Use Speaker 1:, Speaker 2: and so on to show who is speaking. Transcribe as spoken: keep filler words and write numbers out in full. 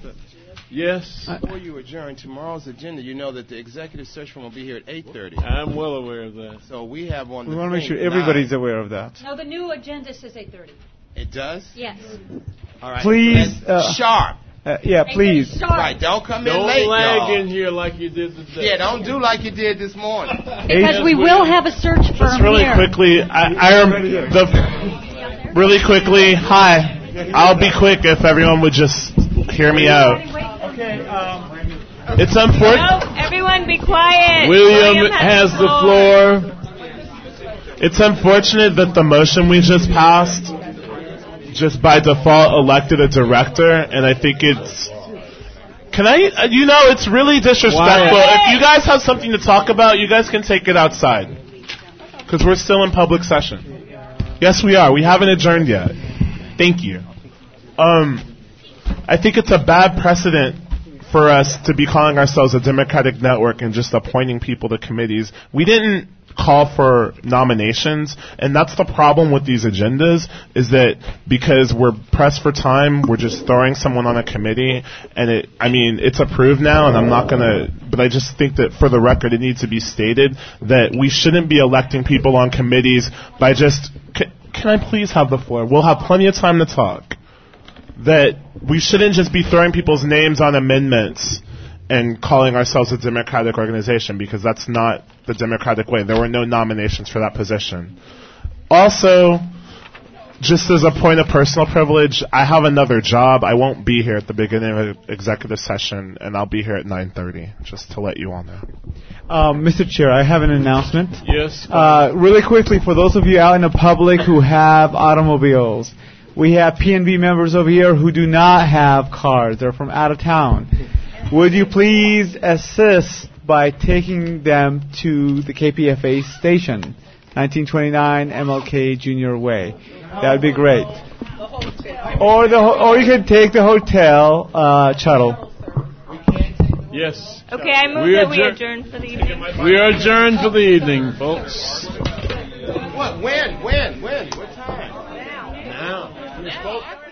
Speaker 1: Yes.
Speaker 2: Before you adjourn, tomorrow's agenda, you know that the executive session will be here at eight thirty.
Speaker 1: I'm well aware of that.
Speaker 2: So we have on the
Speaker 3: We want to make
Speaker 2: thing
Speaker 3: sure everybody's
Speaker 2: nine.
Speaker 3: aware of that.
Speaker 4: No, the new agenda says eight thirty.
Speaker 2: It does?
Speaker 4: Yes.
Speaker 2: All right.
Speaker 3: Please,
Speaker 2: And
Speaker 3: uh,
Speaker 2: sharp.
Speaker 3: Uh, yeah, please.
Speaker 2: Right, don't come in
Speaker 1: Don't
Speaker 2: late,
Speaker 1: lag
Speaker 2: y'all.
Speaker 1: in here like you did today.
Speaker 2: Yeah, don't do like you did this morning.
Speaker 4: Because we will have a search firm
Speaker 5: Just really
Speaker 4: here.
Speaker 5: quickly, I, I rem- the really quickly. Hi, I'll be quick if everyone would just hear me out.
Speaker 3: Okay. Um,
Speaker 5: It's unfortunate.
Speaker 6: No, everyone be quiet.
Speaker 5: William has the floor. It's unfortunate that the motion we just passed just by default elected a director, and I think it's. Can I? uh, You know, it's really disrespectful.
Speaker 3: Why?
Speaker 5: If you guys have something to talk about, you guys can take it outside, because we're still in public session. Yes, we are. We haven't adjourned yet. Thank you. Um, I think it's a bad precedent for us to be calling ourselves a Democratic network and just appointing people to committees. We didn't call for nominations, and that's the problem with these agendas, is that because we're pressed for time, we're just throwing someone on a committee, and it, I mean, it's approved now, and I'm not gonna, but I just think that for the record, it needs to be stated that we shouldn't be electing people on committees by just, can, can I please have the floor? We'll have plenty of time to talk. That we shouldn't just be throwing people's names on amendments and calling ourselves a Democratic organization, because that's not the Democratic way. There were no nominations for that position. Also, just as a point of personal privilege, I have another job. I won't be here at the beginning of the executive session, and I'll be here at nine thirty, just to let you all know.
Speaker 3: um, Mister Chair, I have an announcement.
Speaker 1: Yes.
Speaker 3: Uh, really quickly, for those of you out in the public who have automobiles, we have P N B members over here who do not have cars. They're from out of town. Would you please assist by taking them to the K P F A station, nineteen twenty-nine M L K Junior Way? That would be great. Or the ho- or you could take the hotel uh, shuttle.
Speaker 1: Yes.
Speaker 6: Okay, I move
Speaker 1: We
Speaker 6: that we
Speaker 1: adjourn-
Speaker 6: adjourn for the evening.
Speaker 1: We are adjourned for the evening, folks.
Speaker 2: What? When? When? When? What time?
Speaker 1: Now.